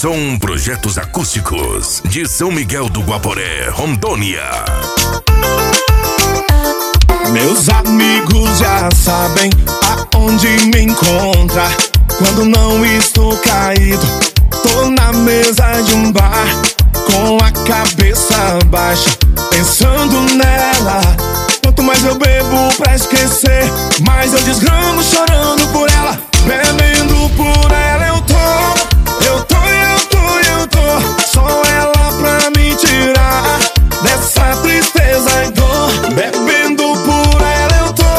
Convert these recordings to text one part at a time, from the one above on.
Som Projetos Acústicos de São Miguel do Guaporé, Rondônia. Meus amigos já sabem aonde me encontrar quando não estou caído. Tô na mesa de um bar com a cabeça baixa, pensando nela. Quanto mais eu bebo pra esquecer, mais eu desgramo chorando por ela. Bebendo por ela eu tô. Só ela pra me tirar dessa tristeza e dor. Bebendo por ela eu tô.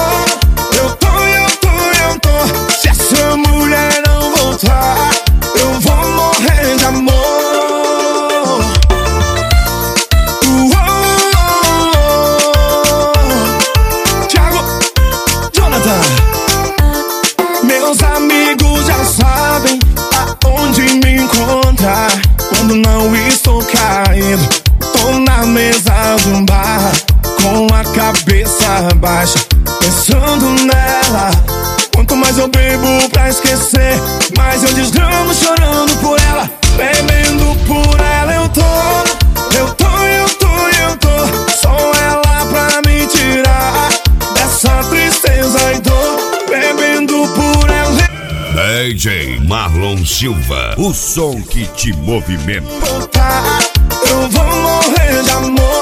Se essa mulher não voltar, eu vou morrer de amor. Thiago, Jonathan. Meus amigos já sabem aonde me encontrar quando não estou caído. Tô na mesa de um bar com a cabeça baixa, pensando nela. Quanto mais eu bebo pra esquecer, mais eu desgramo chorando por ela. Bebendo por ela eu tô. Só ela pra me tirar dessa tristeza e dor. Bebendo por ela. DJ Marlon Silva, o som que te movimenta. Eu vou morrer de amor.